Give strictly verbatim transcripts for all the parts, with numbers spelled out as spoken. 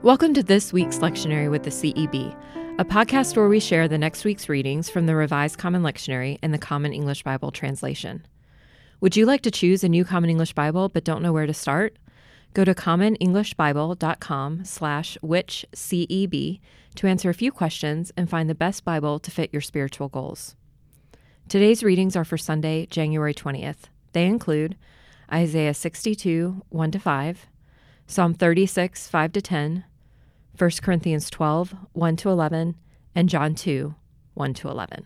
Welcome to this week's lectionary with the C E B, a podcast where we share the next week's readings from the Revised Common Lectionary and the Common English Bible translation. Would you like to choose a new Common English Bible but don't know where to start? Go to commonenglishbible.com slash which CEB to answer a few questions and find the best Bible to fit your spiritual goals. Today's readings are for Sunday, January twentieth. They include Isaiah sixty-two, one to five, Psalm thirty-six, five to ten, First Corinthians twelve, one to eleven, and John two, one to eleven.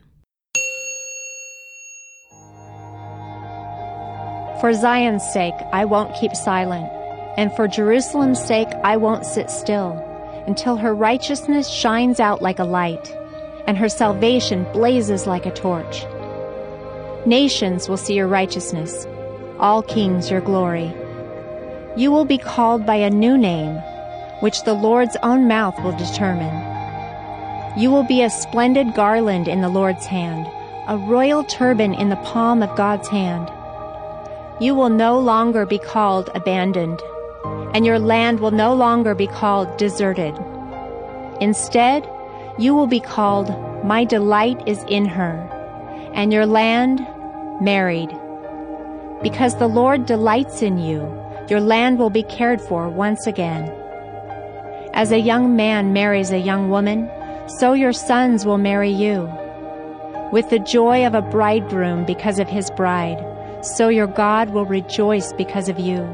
For Zion's sake, I won't keep silent, and for Jerusalem's sake, I won't sit still, until her righteousness shines out like a light, and her salvation blazes like a torch. Nations will see your righteousness, all kings your glory. You will be called by a new name, which the Lord's own mouth will determine. You will be a splendid garland in the Lord's hand, a royal turban in the palm of God's hand. You will no longer be called abandoned, and your land will no longer be called deserted. Instead, you will be called, My delight is in her, and your land, married. Because the Lord delights in you, your land will be cared for once again. As a young man marries a young woman, so your sons will marry you. With the joy of a bridegroom because of his bride, so your God will rejoice because of you.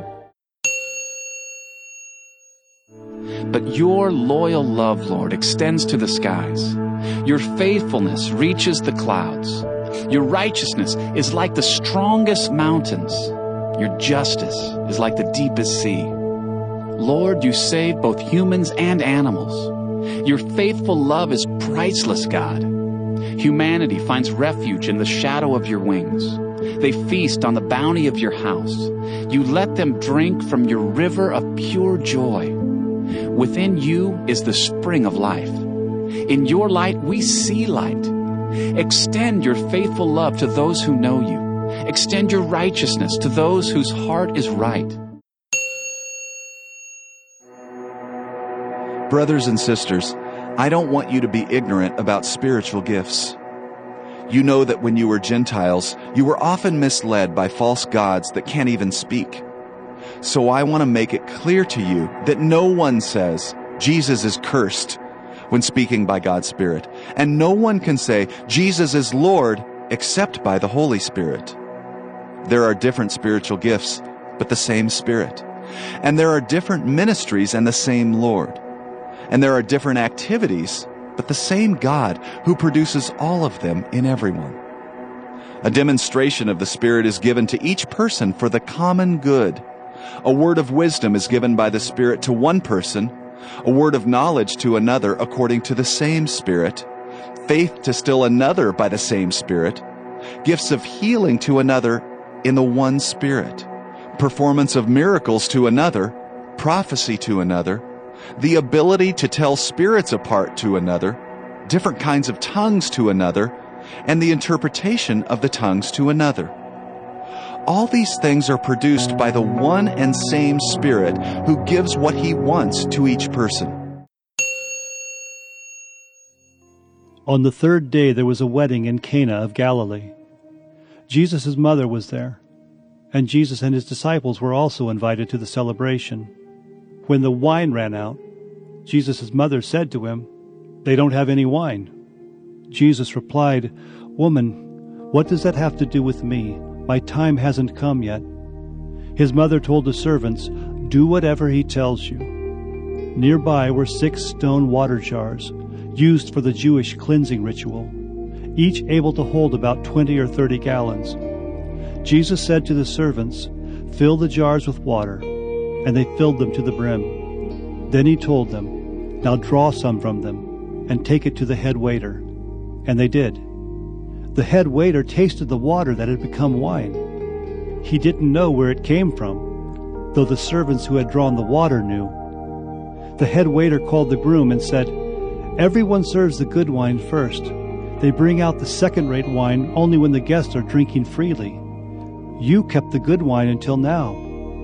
But your loyal love, Lord, extends to the skies. Your faithfulness reaches the clouds. Your righteousness is like the strongest mountains. Your justice is like the deepest sea. Lord, you save both humans and animals. Your faithful love is priceless, God. Humanity finds refuge in the shadow of your wings. They feast on the bounty of your house. You let them drink from your river of pure joy. Within you is the spring of life. In your light we see light. Extend your faithful love to those who know you. Extend your righteousness to those whose heart is right. Brothers and sisters, I don't want you to be ignorant about spiritual gifts. You know that when you were Gentiles, you were often misled by false gods that can't even speak. So I want to make it clear to you that no one says, Jesus is cursed, when speaking by God's Spirit. And no one can say, Jesus is Lord, except by the Holy Spirit. There are different spiritual gifts, but the same Spirit. And there are different ministries and the same Lord. And there are different activities, but the same God who produces all of them in everyone. A demonstration of the Spirit is given to each person for the common good. A word of wisdom is given by the Spirit to one person, a word of knowledge to another according to the same Spirit, faith to still another by the same Spirit, gifts of healing to another in the one Spirit, performance of miracles to another, prophecy to another, the ability to tell spirits apart to another, different kinds of tongues to another, and the interpretation of the tongues to another. All these things are produced by the one and same Spirit who gives what He wants to each person. On the third day there was a wedding in Cana of Galilee. Jesus' mother was there, and Jesus and His disciples were also invited to the celebration. When the wine ran out, Jesus' mother said to Him, "They don't have any wine." Jesus replied, "Woman, what does that have to do with me? My time hasn't come yet." His mother told the servants, "Do whatever he tells you." Nearby were six stone water jars, used for the Jewish cleansing ritual, each able to hold about twenty or thirty gallons. Jesus said to the servants, "Fill the jars with water," and they filled them to the brim. Then He told them, "Now draw some from them, and take it to the head waiter." And they did. The head waiter tasted the water that had become wine. He didn't know where it came from, though the servants who had drawn the water knew. The head waiter called the groom and said, "Everyone serves the good wine first. They bring out the second-rate wine only when the guests are drinking freely. You kept the good wine until now."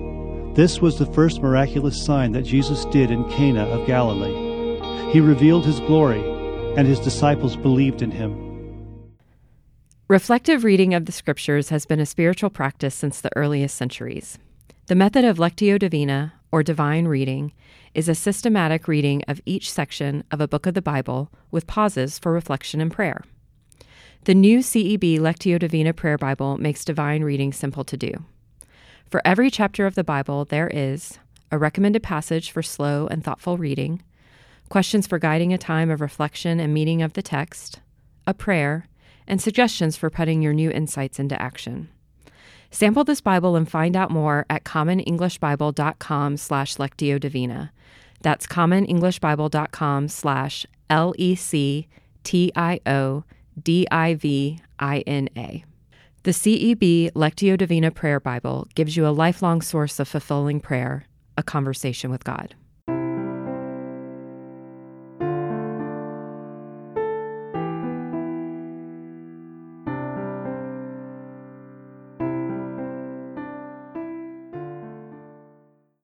This was the first miraculous sign that Jesus did in Cana of Galilee. He revealed his glory, and his disciples believed in him. Reflective reading of the Scriptures has been a spiritual practice since the earliest centuries. The method of Lectio Divina, or divine reading, is a systematic reading of each section of a book of the Bible with pauses for reflection and prayer. The new C E B Lectio Divina Prayer Bible makes divine reading simple to do. For every chapter of the Bible, there is a recommended passage for slow and thoughtful reading, questions for guiding a time of reflection and meaning of the text, a prayer, and suggestions for putting your new insights into action. Sample this Bible and find out more at commonenglishbible.com slash Lectio Divina. That's commonenglishbible.com slash L-E-C-T-I-O-D-I-V-I-N-A. The C E B Lectio Divina Prayer Bible gives you a lifelong source of fulfilling prayer, a conversation with God.